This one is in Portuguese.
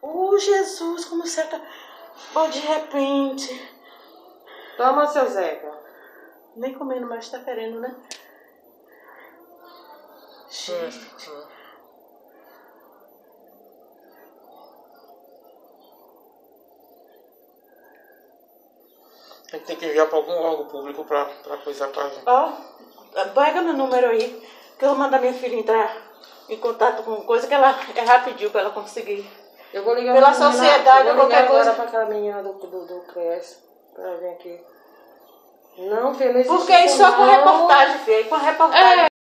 Jesus, como você acabou de repente. Toma, seu Zeca. Nem comendo mais tá querendo, né? Gente. A gente tem que enviar para algum órgão público para coisar pra gente. Ó, pega meu número aí, que eu vou mandar minha filha entrar em contato com coisa que ela é rapidinho para ela conseguir. Eu vou ligar pela sociedade ou qualquer coisa. Para aquela menina do CRES, para ela vir aqui. Não, filho, não existe porque isso só com reportagem, filha. Com reportagem.